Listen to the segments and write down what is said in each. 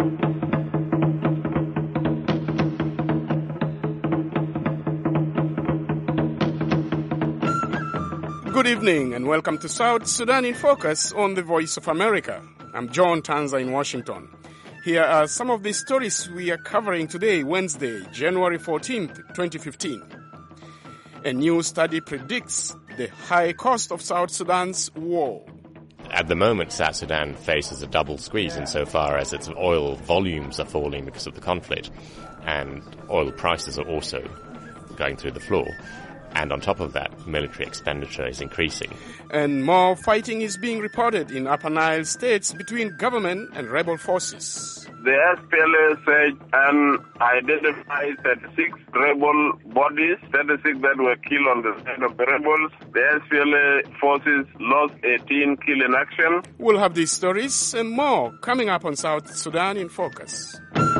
Good evening and welcome to South Sudan in Focus on the Voice of America. I'm John Tanza in Washington. Here are some of the stories we are covering today, Wednesday, January 14th, 2015. A new study predicts the high cost of South Sudan's war. At the moment, South Sudan faces a double squeeze insofar as its oil volumes are falling because of the conflict, and oil prices are also going through the floor. And on top of that, military expenditure is increasing. And more fighting is being reported in Upper Nile states between government and rebel forces. The SPLA said and identified 36 rebel bodies, 36 that were killed on the side of the rebels. The SPLA forces lost 18 killed in action. We'll have these stories and more coming up on South Sudan in Focus.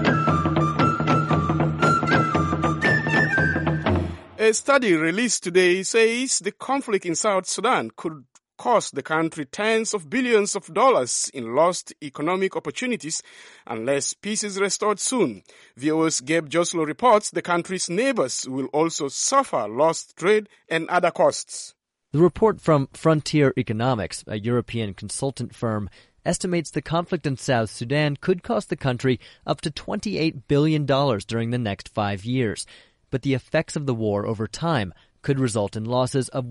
A study released today says the conflict in South Sudan could cost the country tens of billions of dollars in lost economic opportunities unless peace is restored soon. VOA's Gabe Joslo reports the country's neighbors will also suffer lost trade and other costs. The report from Frontier Economics, a European consultant firm, estimates the conflict in South Sudan could cost the country up to $28 billion during the next 5 years. But the effects of the war over time could result in losses of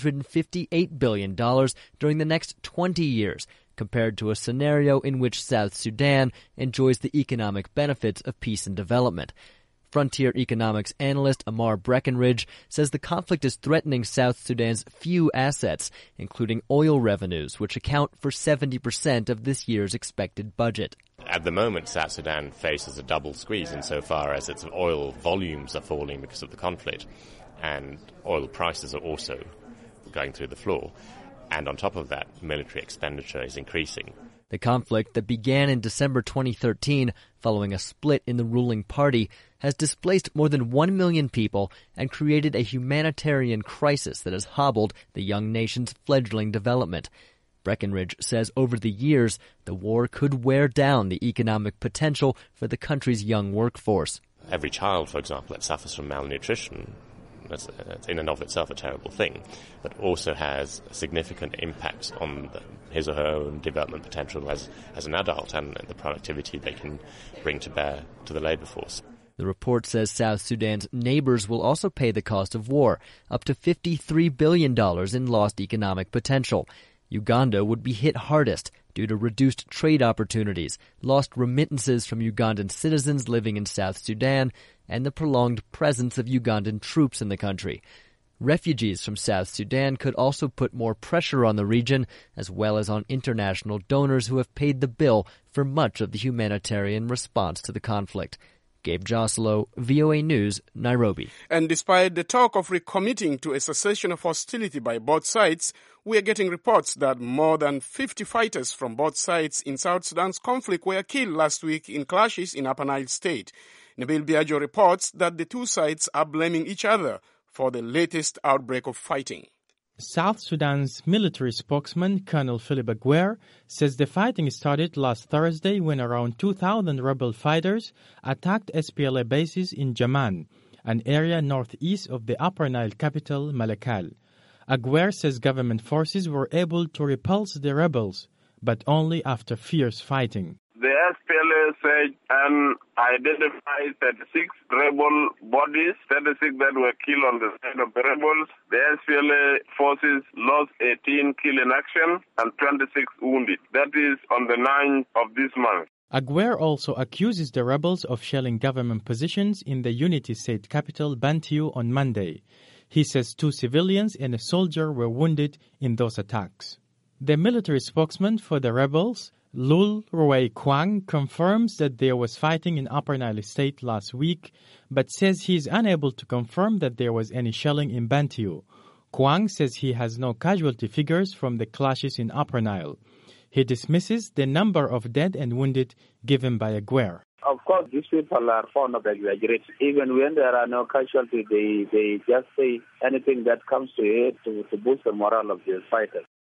$158 billion during the next 20 years, compared to a scenario in which South Sudan enjoys the economic benefits of peace and development. Frontier Economics analyst Amar Breckenridge says the conflict is threatening South Sudan's few assets, including oil revenues, which account for 70% of this year's expected budget. At the moment, South Sudan faces a double squeeze insofar as its oil volumes are falling because of the conflict, and oil prices are also going through the floor. And on top of that, military expenditure is increasing. The conflict that began in December 2013 following a split in the ruling party has displaced more than 1 million people and created a humanitarian crisis that has hobbled the young nation's fledgling development. Breckenridge says over the years, the war could wear down the economic potential for the country's young workforce. Every child, for example, that suffers from malnutrition, that's in and of itself a terrible thing, but also has significant impacts on his or her own development potential as an adult and the productivity they can bring to bear to the labor force. The report says South Sudan's neighbors will also pay the cost of war, up to $53 billion in lost economic potential. Uganda would be hit hardest due to reduced trade opportunities, lost remittances from Ugandan citizens living in South Sudan, and the prolonged presence of Ugandan troops in the country. Refugees from South Sudan could also put more pressure on the region, as well as on international donors who have paid the bill for much of the humanitarian response to the conflict. Gabe Joslo, VOA News, Nairobi. And despite the talk of recommitting to a cessation of hostility by both sides, we are getting reports that more than 50 fighters from both sides in South Sudan's conflict were killed last week in clashes in Upper Nile State. Nabil Biagio reports that the two sides are blaming each other for the latest outbreak of fighting. South Sudan's military spokesman, Colonel Philip Aguer, says the fighting started last Thursday when around 2,000 rebel fighters attacked SPLA bases in Jaman, an area northeast of the Upper Nile capital, Malakal. Aguer says government forces were able to repulse the rebels, but only after fierce fighting. The SPLA said and identified 36 rebel bodies, 36 that were killed on the side of the rebels. The SPLA forces lost 18 killed in action and 26 wounded. That is on the 9th of this month. Aguer also accuses the rebels of shelling government positions in the Unity State capital, Bantiu, on Monday. He says 2 civilians and a soldier were wounded in those attacks. The military spokesman for the rebels, Lul Ruwei Kwang, confirms that there was fighting in Upper Nile State last week, but says he is unable to confirm that there was any shelling in Bantiu. Kwang says he has no casualty figures from the clashes in Upper Nile. He dismisses the number of dead and wounded given by Aguer. Of course, these people are fond of exaggerating. Even when there are no casualties, they just say anything that comes to it to boost the morale of the fighters.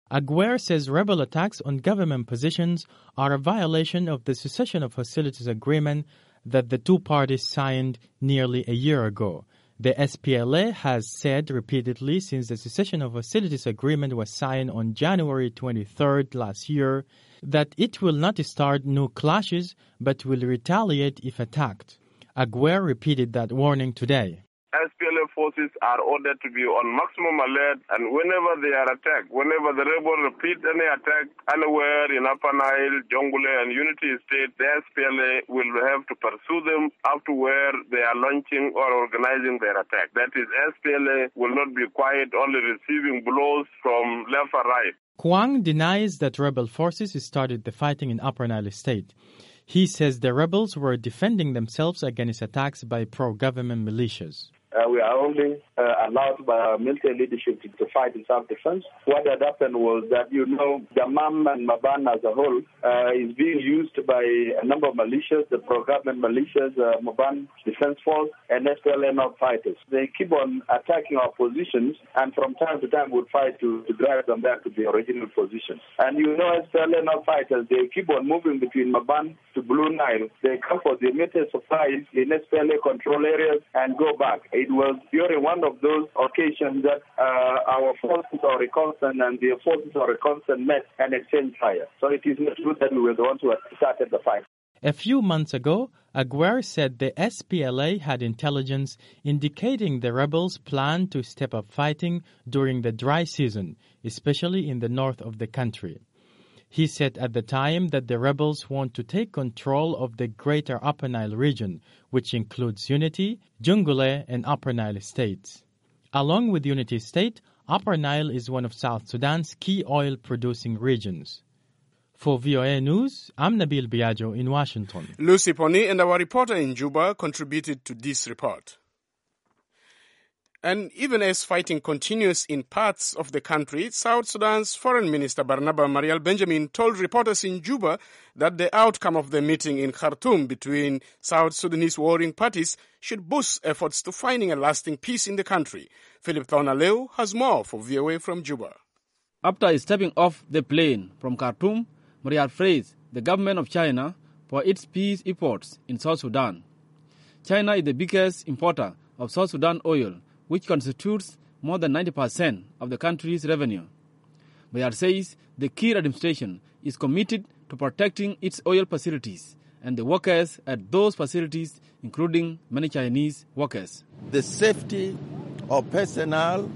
Aguer says rebel attacks on government positions are a violation of the cessation of hostilities agreement that the two parties signed nearly a year ago. The SPLA has said repeatedly since the cessation of hostilities agreement was signed on January 23rd last year that it will not start new clashes but will retaliate if attacked. Aguer repeated that warning today. SPLA forces are ordered to be on maximum alert, and whenever they are attacked, whenever the rebels repeat any attack anywhere in Upper Nile, Jonglei, and Unity State, the SPLA will have to pursue them up to where they are launching or organizing their attack. That is, SPLA will not be quiet, only receiving blows from left or right. Kwang denies that rebel forces started the fighting in Upper Nile State. He says the rebels were defending themselves against attacks by pro-government militias. We are only allowed by our military leadership to fight in self-defense. What had happened was that, Jamam and Maban as a whole is being used by a number of militias, the pro-government militias, Maban Defense Force, and SPLA North fighters. They keep on attacking our positions, and from time to time would fight to drive them back to the original positions. And SPLA North fighters, they keep on moving between Maban to Blue Nile. They come for the immediate supplies in SPLA control areas and go back. It was during one of those occasions that our forces are reconnaissance and the forces are reconnaissance met and exchanged fire. So it is not true that we were the ones who had started the fight. A few months ago, Aguer said the SPLA had intelligence indicating the rebels planned to step up fighting during the dry season, especially in the north of the country. He said at the time that the rebels want to take control of the greater Upper Nile region, which includes Unity, Jonglei, and Upper Nile states. Along with Unity State, Upper Nile is one of South Sudan's key oil-producing regions. For VOA News, I'm Nabil Biagio in Washington. Lucy Poni and our reporter in Juba contributed to this report. And even as fighting continues in parts of the country, South Sudan's Foreign Minister Barnaba Marial Benjamin told reporters in Juba that the outcome of the meeting in Khartoum between South Sudanese warring parties should boost efforts to finding a lasting peace in the country. Philip Thornaleu has more for VOA from Juba. After stepping off the plane from Khartoum, Marial praised the government of China for its peace efforts in South Sudan. China is the biggest importer of South Sudan oil, which constitutes more than 90% of the country's revenue. Marial says the Kiir administration is committed to protecting its oil facilities and the workers at those facilities, including many Chinese workers. The safety of personnel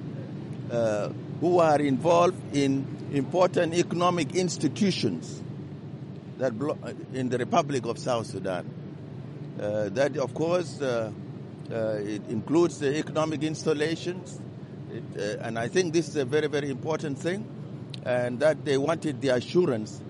who are involved in important economic institutions that in the Republic of South Sudan. That, of course, it includes the economic installations, and I think this is a very, very important thing, and that they wanted the assurance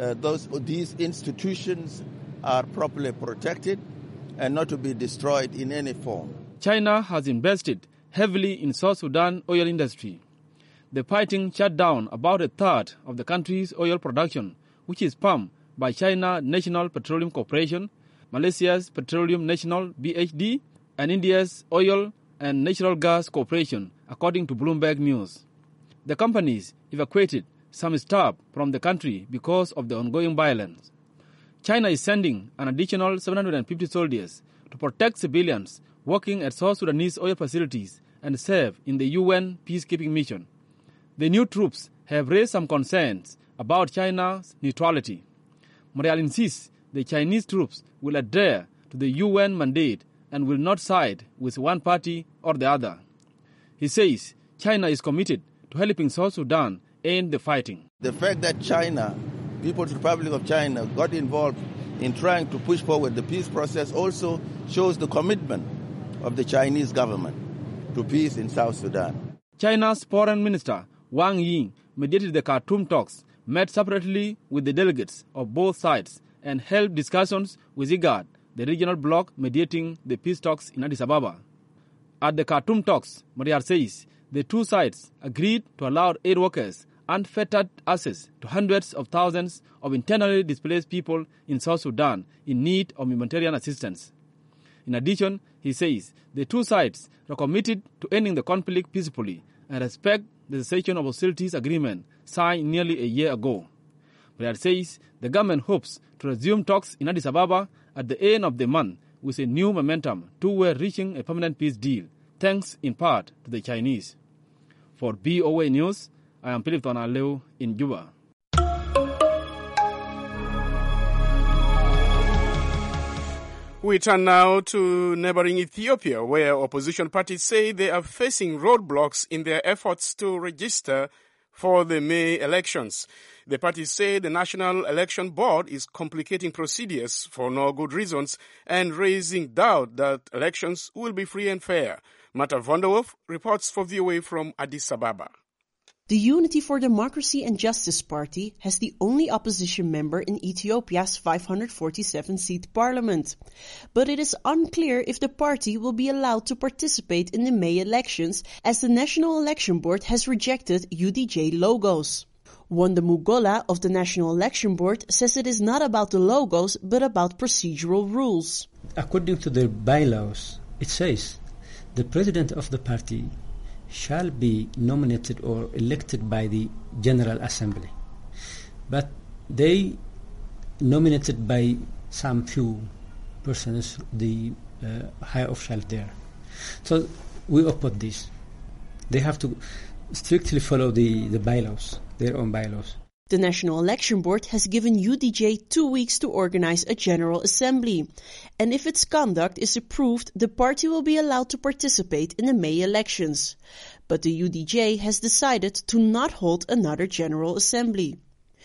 these institutions are properly protected and not to be destroyed in any form. China has invested heavily in South Sudan oil industry. The fighting shut down about a third of the country's oil production, which is pumped by China National Petroleum Corporation, Malaysia's Petroleum National BHD, and India's Oil and Natural Gas Corporation, according to Bloomberg News. The companies evacuated some staff from the country because of the ongoing violence. China is sending an additional 750 soldiers to protect civilians working at South Sudanese oil facilities and serve in the UN peacekeeping mission. The new troops have raised some concerns about China's neutrality. Marial insists the Chinese troops will adhere to the UN mandate and will not side with one party or the other. He says China is committed to helping South Sudan end the fighting. The fact that China, People's Republic of China, got involved in trying to push forward the peace process also shows the commitment of the Chinese government to peace in South Sudan. China's Foreign Minister Wang Yi mediated the Khartoum talks, met separately with the delegates of both sides, and held discussions with IGAD, the regional bloc mediating the peace talks in Addis Ababa. At the Khartoum talks, Marial says the two sides agreed to allow aid workers unfettered access to hundreds of thousands of internally displaced people in South Sudan in need of humanitarian assistance. In addition, he says the two sides are committed to ending the conflict peacefully and respect the cessation of hostilities agreement signed nearly a year ago. But it says the government hopes to resume talks in Addis Ababa at the end of the month with a new momentum toward reaching a permanent peace deal, thanks in part to the Chinese. For BOA News, I am Philip Tonaleu in Juba. We turn now to neighboring Ethiopia, where opposition parties say they are facing roadblocks in their efforts to register for the May elections. The parties say the National Election Board is complicating procedures for no good reasons and raising doubt that elections will be free and fair. Martha Vonderwolf reports for VOA from Addis Ababa. The Unity for Democracy and Justice Party has the only opposition member in Ethiopia's 547-seat parliament. But it is unclear if the party will be allowed to participate in the May elections, as the National Election Board has rejected UDJ logos. Wanda Mugola of the National Election Board says it is not about the logos, but about procedural rules. According to the bylaws, it says the president of the party shall be nominated or elected by the General Assembly. But they nominated by some few persons, the high officials there. So we oppose this. They have to strictly follow the bylaws, their own bylaws. The National Election Board has given UDJ 2 weeks to organize a General Assembly. And if its conduct is approved, the party will be allowed to participate in the May elections. But the UDJ has decided to not hold another General Assembly.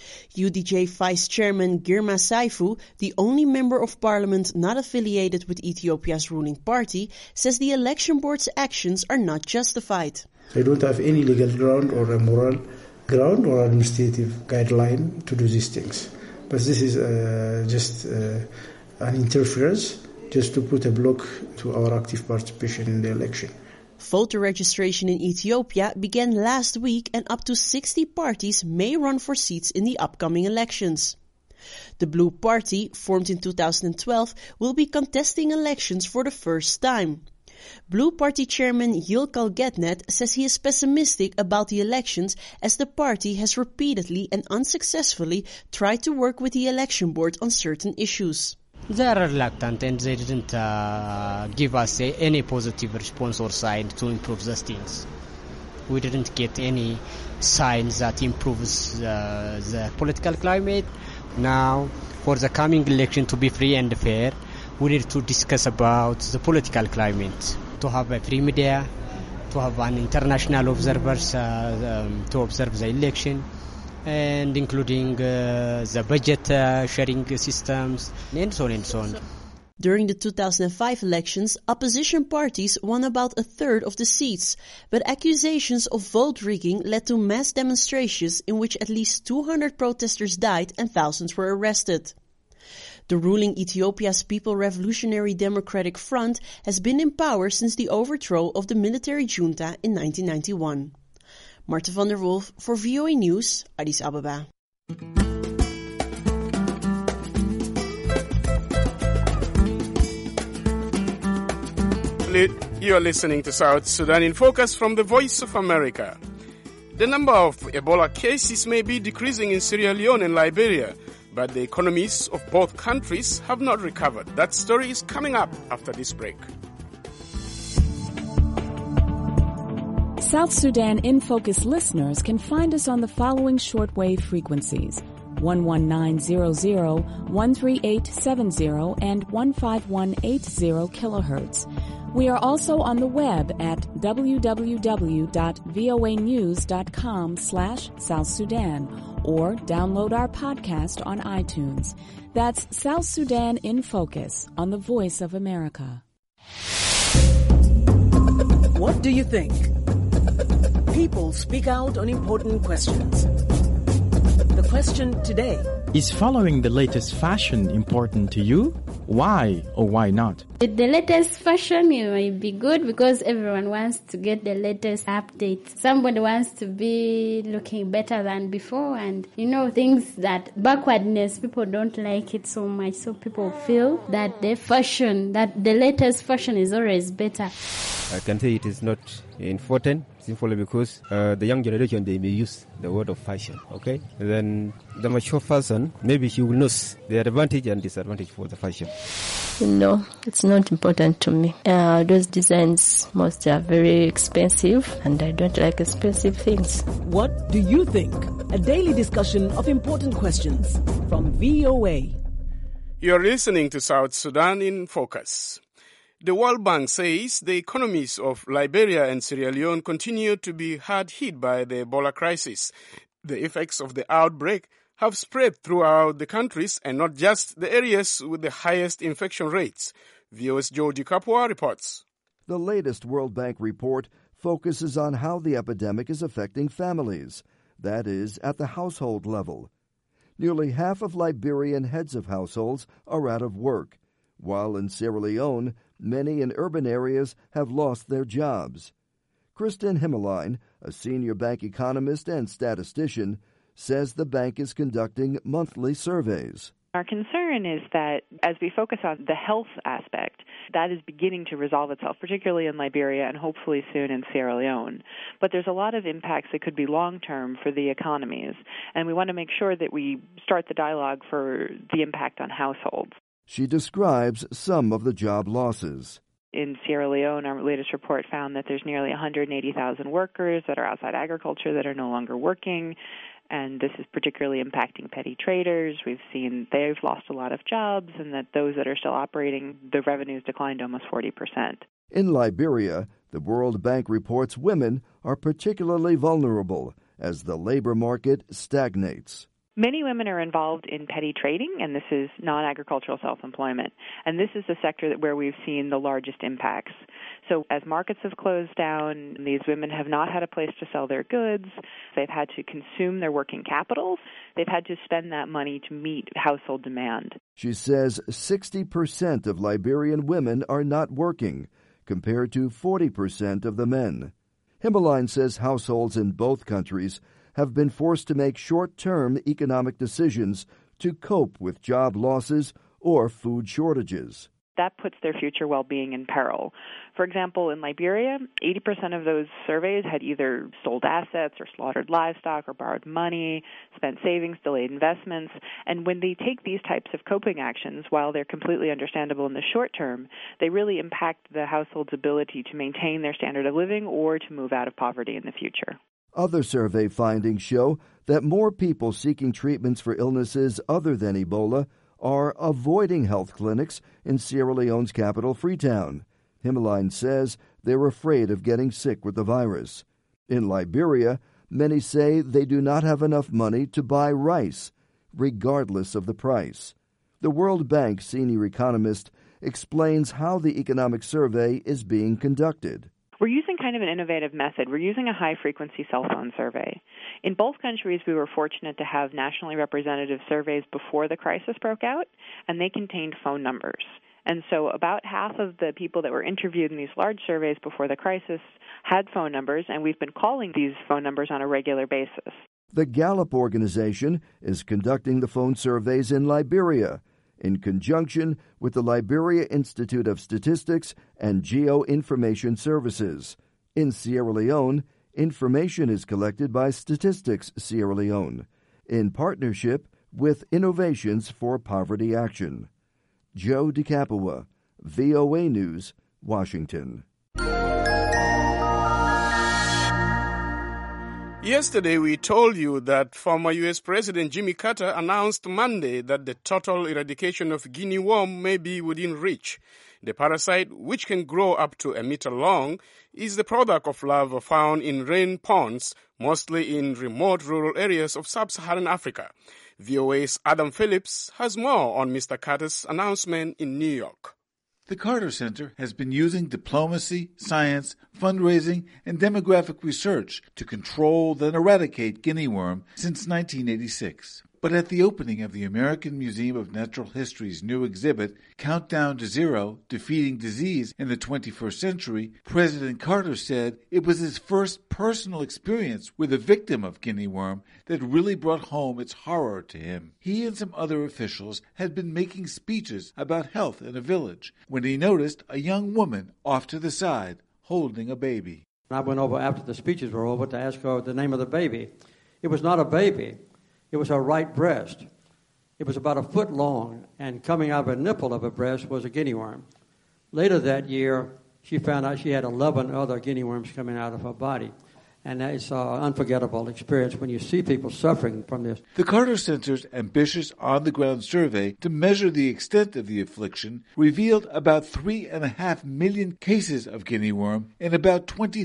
UDJ Vice Chairman Girma Saifu, the only member of parliament not affiliated with Ethiopia's ruling party, says the election board's actions are not justified. They don't have any legal ground or a moral ground or administrative guideline to do these things. But this is just an interference just to put a block to our active participation in the election. Voter registration in Ethiopia began last week, and up to 60 parties may run for seats in the upcoming elections. The Blue Party, formed in 2012, will be contesting elections for the first time. Blue Party chairman Yilkal Getnet says he is pessimistic about the elections, as the party has repeatedly and unsuccessfully tried to work with the election board on certain issues. They are reluctant, and they didn't give us any positive response or sign to improve those things. We didn't get any signs that improves the political climate. Now, for the coming election to be free and fair, we need to discuss about the political climate, to have a free media, to have an international observers to observe the election, and including the budget sharing systems, and so on and so on. During the 2005 elections, opposition parties won about a third of the seats, but accusations of vote rigging led to mass demonstrations in which at least 200 protesters died and thousands were arrested. The ruling Ethiopia's People Revolutionary Democratic Front has been in power since the overthrow of the military junta in 1991. Martha van der Wolf for VOA News, Addis Ababa. You are listening to South Sudan in Focus from the Voice of America. The number of Ebola cases may be decreasing in Sierra Leone and Liberia, but the economies of both countries have not recovered. That story is coming up after this break. South Sudan in Focus listeners can find us on the following shortwave frequencies: 11900, 13870, and 15180 kilohertz. We are also on the web at www.voanews.com/South Sudan, or download our podcast on iTunes. That's South Sudan in Focus on the Voice of America. What do you think? People speak out on important questions. The question today: is following the latest fashion important to you? Why or why not? The latest fashion, it might be good because everyone wants to get the latest updates. Somebody wants to be looking better than before, and things that backwardness, people don't like it so much. So people feel that the latest fashion is always better. I can say it is not important simply because the young generation, they may use the word of fashion, okay? Then the mature person, maybe he will know the advantage and disadvantage for the fashion. No, it's not important to me. Those designs most are very expensive and I don't like expensive things. What do you think? A daily discussion of important questions from VOA. You're listening to South Sudan in Focus. The World Bank says the economies of Liberia and Sierra Leone continue to be hard hit by the Ebola crisis. The effects of the outbreak have spread throughout the countries and not just the areas with the highest infection rates. VOA's Georgie Kapua reports. The latest World Bank report focuses on how the epidemic is affecting families, that is, at the household level. Nearly half of Liberian heads of households are out of work, while in Sierra Leone, many in urban areas have lost their jobs. Kristen Himmeline, a senior bank economist and statistician, says the bank is conducting monthly surveys. Our concern is that as we focus on the health aspect, that is beginning to resolve itself, particularly in Liberia and hopefully soon in Sierra Leone. But there's a lot of impacts that could be long-term for the economies, and we want to make sure that we start the dialogue for the impact on households. She describes some of the job losses. In Sierra Leone, our latest report found that there's nearly 180,000 workers that are outside agriculture that are no longer working, and this is particularly impacting petty traders. We've seen they've lost a lot of jobs, and that those that are still operating, the revenues declined almost 40%. In Liberia, the World Bank reports women are particularly vulnerable as the labor market stagnates. Many women are involved in petty trading, and this is non-agricultural self-employment. And this is the sector where we've seen the largest impacts. So as markets have closed down, these women have not had a place to sell their goods. They've had to consume their working capital. They've had to spend that money to meet household demand. She says 60% of Liberian women are not working, compared to 40% of the men. Himmeline says households in both countries have been forced to make short-term economic decisions to cope with job losses or food shortages. That puts their future well-being in peril. For example, in Liberia, 80% of those surveys had either sold assets or slaughtered livestock or borrowed money, spent savings, delayed investments. And when they take these types of coping actions, while they're completely understandable in the short term, they really impact the household's ability to maintain their standard of living or to move out of poverty in the future. Other survey findings show that more people seeking treatments for illnesses other than Ebola are avoiding health clinics in Sierra Leone's capital, Freetown. Himmeline says they're afraid of getting sick with the virus. In Liberia, many say they do not have enough money to buy rice, regardless of the price. The World Bank senior economist explains how the economic survey is being conducted. We're using kind of an innovative method. We're using a high-frequency cell phone survey. In both countries, we were fortunate to have nationally representative surveys before the crisis broke out, and they contained phone numbers. And so about half of the people that were interviewed in these large surveys before the crisis had phone numbers, and we've been calling these phone numbers on a regular basis. The Gallup organization is conducting the phone surveys in Liberia, in conjunction with the Liberia Institute of Statistics and Geoinformation Services. In Sierra Leone, information is collected by Statistics Sierra Leone, in partnership with Innovations for Poverty Action. Joe DeCapua, VOA News, Washington. Yesterday, we told you that former U.S. President Jimmy Carter announced Monday that the total eradication of guinea worm may be within reach. The parasite, which can grow up to a meter long, is the product of larvae found in rain ponds, mostly in remote rural areas of sub-Saharan Africa. VOA's Adam Phillips has more on Mr. Carter's announcement in New York. The Carter Center has been using diplomacy, science, fundraising, and demographic research to control and eradicate guinea worm since 1986. But at the opening of the American Museum of Natural History's new exhibit, Countdown to Zero, Defeating Disease in the 21st Century, President Carter said it was his first personal experience with a victim of guinea worm that really brought home its horror to him. He and some other officials had been making speeches about health in a village when he noticed a young woman off to the side, holding a baby. I went over after the speeches were over to ask her the name of the baby. It was not a baby. It was her right breast. It was about a foot long, and coming out of a nipple of her breast was a guinea worm. Later that year, she found out she had 11 other guinea worms coming out of her body. And it's an unforgettable experience when you see people suffering from this. The Carter Center's ambitious on-the-ground survey to measure the extent of the affliction revealed about 3.5 million cases of guinea worm in about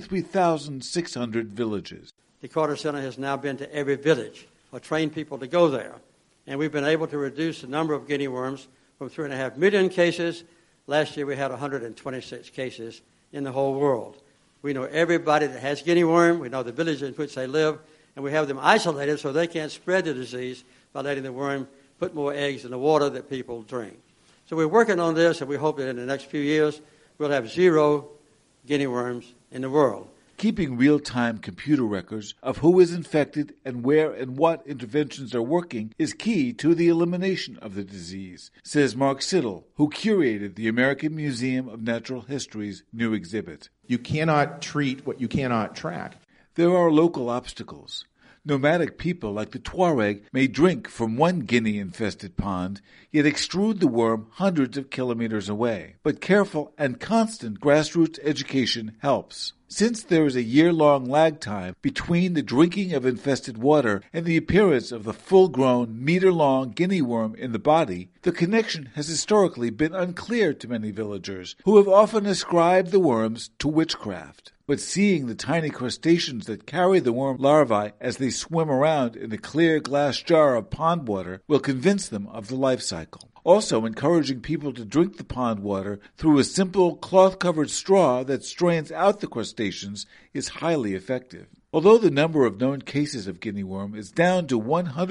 23,600 villages. The Carter Center has now been to every village or trained people to go there. And we've been able to reduce the number of guinea worms from 3.5 million cases. Last year we had 126 cases in the whole world. We know everybody that has guinea worm. We know the village in which they live. And we have them isolated so they can't spread the disease by letting the worm put more eggs in the water that people drink. So we're working on this, and we hope that in the next few years we'll have 0 guinea worms in the world. Keeping real-time computer records of who is infected and where and what interventions are working is key to the elimination of the disease, says Mark Siddle, who curated the American Museum of Natural History's new exhibit. You cannot treat what you cannot track. There are local obstacles. Nomadic people like the Tuareg may drink from one guinea-infested pond, yet extrude the worm hundreds of kilometers away. But careful and constant grassroots education helps. Since there is a year-long lag time between the drinking of infested water and the appearance of the full-grown, meter-long guinea worm in the body, the connection has historically been unclear to many villagers, who have often ascribed the worms to witchcraft. But seeing the tiny crustaceans that carry the worm larvae as they swim around in a clear glass jar of pond water will convince them of the life cycle. Also, encouraging people to drink the pond water through a simple cloth-covered straw that strains out the crustaceans is highly effective. Although the number of known cases of guinea worm is down to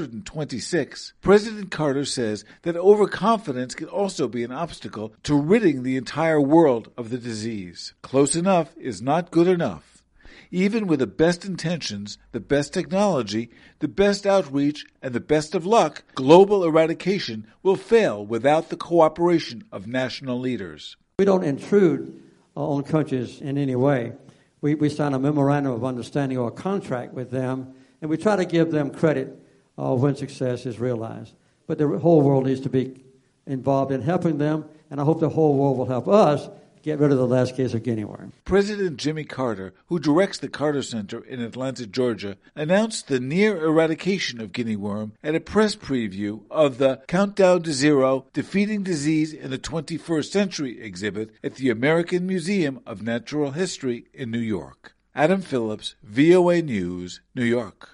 126, President Carter says that overconfidence can also be an obstacle to ridding the entire world of the disease. Close enough is not good enough. Even with the best intentions, the best technology, the best outreach, and the best of luck, global eradication will fail without the cooperation of national leaders. We don't intrude on countries in any way. We sign a memorandum of understanding or a contract with them, and we try to give them credit when success is realized. But the whole world needs to be involved in helping them, and I hope the whole world will help us get rid of the last case of guinea worm. President Jimmy Carter, who directs the Carter Center in Atlanta, Georgia, announced the near eradication of guinea worm at a press preview of the Countdown to Zero, Defeating Disease in the 21st Century exhibit at the American Museum of Natural History in New York. Adam Phillips, VOA News, New York.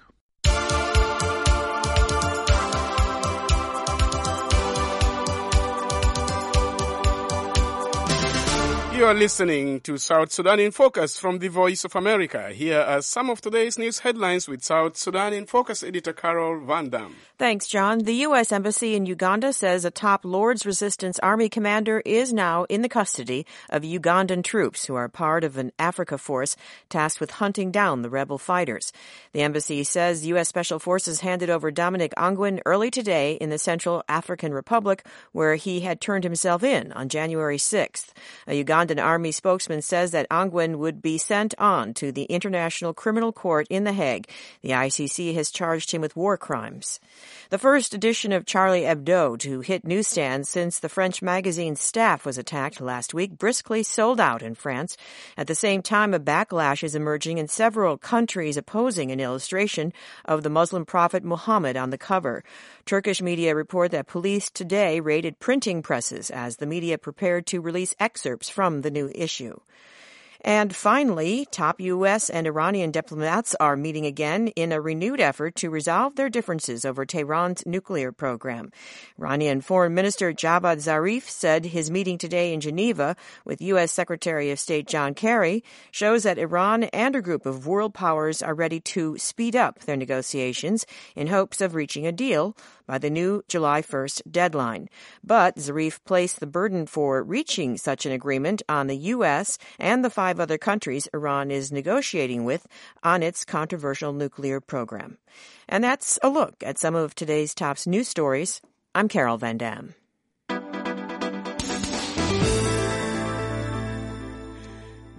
You are listening to South Sudan in Focus from the Voice of America. Here are some of today's news headlines with South Sudan in Focus editor Carol Van Dam. Thanks, John. The U.S. Embassy in Uganda says a top Lord's Resistance Army commander is now in the custody of Ugandan troops who are part of an Africa force tasked with hunting down the rebel fighters. The embassy says U.S. Special Forces handed over Dominic Ongwen early today in the Central African Republic, where he had turned himself in on January 6th. A Ugandan Army spokesman says that Ongwen would be sent on to the International Criminal Court in The Hague. The ICC has charged him with war crimes. The first edition of Charlie Hebdo to hit newsstands since the French magazine's staff was attacked last week briskly sold out in France. At the same time, a backlash is emerging in several countries opposing an illustration of the Muslim prophet Muhammad on the cover. Turkish media report that police today raided printing presses as the media prepared to release excerpts from the new issue. And finally, top U.S. and Iranian diplomats are meeting again in a renewed effort to resolve their differences over Tehran's nuclear program. Iranian Foreign Minister Javad Zarif said his meeting today in Geneva with U.S. Secretary of State John Kerry shows that Iran and a group of world powers are ready to speed up their negotiations in hopes of reaching a deal by the new July 1st deadline. But Zarif placed the burden for reaching such an agreement on the U.S. and the 5 other countries Iran is negotiating with on its controversial nuclear program. And that's a look at some of today's top news stories. I'm Carol Van Dam.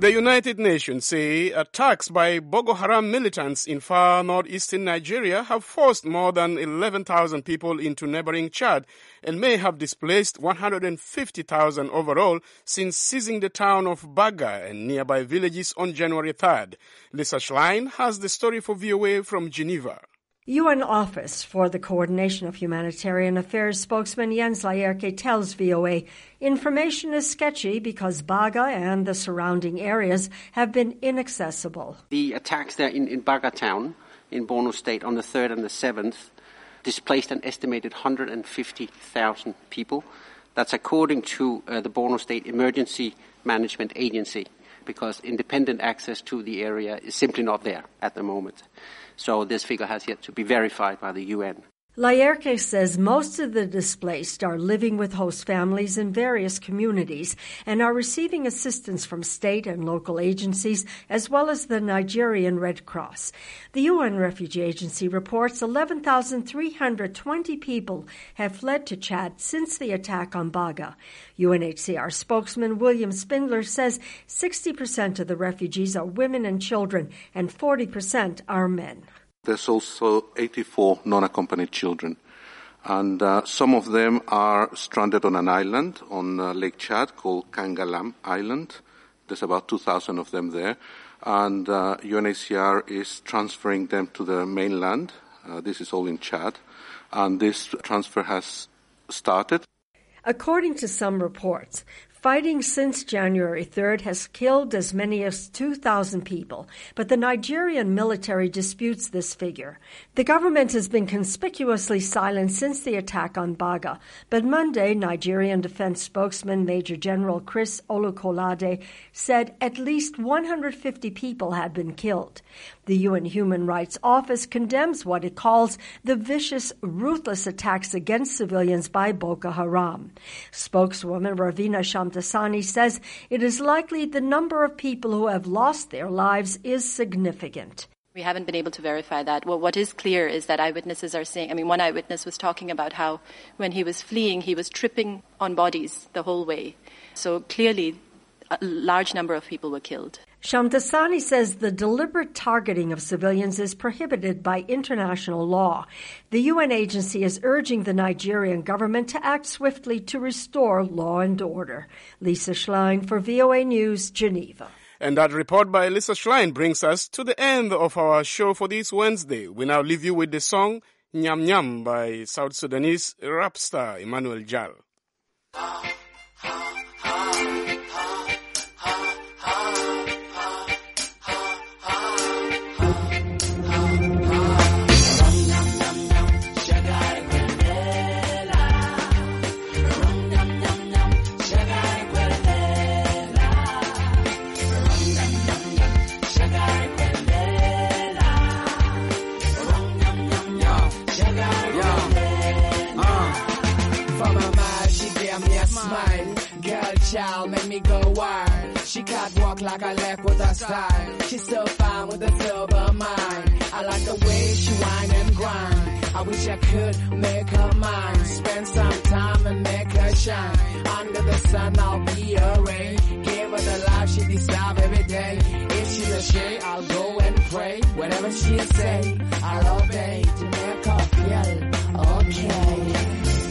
The United Nations say attacks by Boko Haram militants in far northeastern Nigeria have forced more than 11,000 people into neighboring Chad and may have displaced 150,000 overall since seizing the town of Baga and nearby villages on January 3rd. Lisa Schlein has the story for VOA from Geneva. UN Office for the Coordination of Humanitarian Affairs spokesman Jens Laerke tells VOA information is sketchy because Baga and the surrounding areas have been inaccessible. The attacks there in Baga town in Borno State on the 3rd and the 7th displaced an estimated 150,000 people. That's according to the Borno State Emergency Management Agency, because independent access to the area is simply not there at the moment. So this figure has yet to be verified by the UN. Laerke says most of the displaced are living with host families in various communities and are receiving assistance from state and local agencies as well as the Nigerian Red Cross. The UN Refugee Agency reports 11,320 people have fled to Chad since the attack on Baga. UNHCR spokesman William Spindler says 60% of the refugees are women and children and 40% are men. There's also 84 non-accompanied children, and some of them are stranded on an island on Lake Chad called Kangalam Island. There's about 2,000 of them there, and UNHCR is transferring them to the mainland. This is all in Chad, and this transfer has started. According to some reports, fighting since January 3rd has killed as many as 2,000 people, but the Nigerian military disputes this figure. The government has been conspicuously silent since the attack on Baga, but Monday, Nigerian Defense spokesman Major General Chris Olukolade said at least 150 people had been killed. The UN Human Rights Office condemns what it calls the vicious, ruthless attacks against civilians by Boko Haram. Spokeswoman Ravina Shamdasani says it is likely the number of people who have lost their lives is significant. We haven't been able to verify that. Well, what is clear is that eyewitnesses are saying, one eyewitness was talking about how when he was fleeing, he was tripping on bodies the whole way. So clearly, a large number of people were killed. Shamdasani says the deliberate targeting of civilians is prohibited by international law. The UN agency is urging the Nigerian government to act swiftly to restore law and order. Lisa Schlein for VOA News, Geneva. And that report by Lisa Schlein brings us to the end of our show for this Wednesday. We now leave you with the song Nyam Nyam by South Sudanese rap star Emmanuel Jal. Child make me go wild. She catwalk like a left with a style. She's so fine with a silver mind. I like the way she whine and grind. I wish I could make her mine. Spend some time and make her shine. Under the sun I'll be a ray. Give her the life she deserves every day. If she's a shade I'll go and pray. Whatever she say I'll obey to make her feel okay.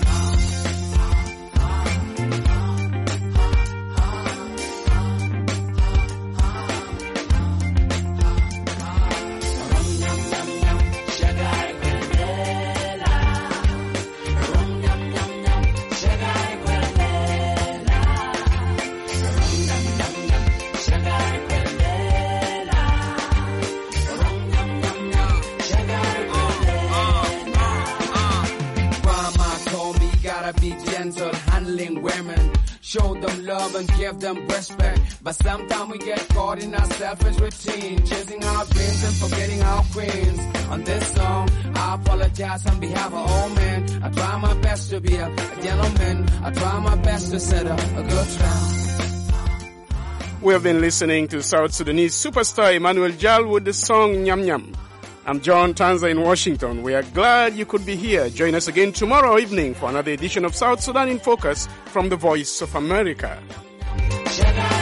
Be gentle, handling women. Show them love and give them respect. But sometimes we get caught in our selfish routine, chasing our dreams and forgetting our queens. On this song, I apologize on behalf of all men. I try my best to be a gentleman. I try my best to set up a good trend. We have been listening to South Sudanese superstar Emmanuel Jal with the song Nyam Nyam. I'm John Tanza in Washington. We are glad you could be here. Join us again tomorrow evening for another edition of South Sudan in Focus from the Voice of America.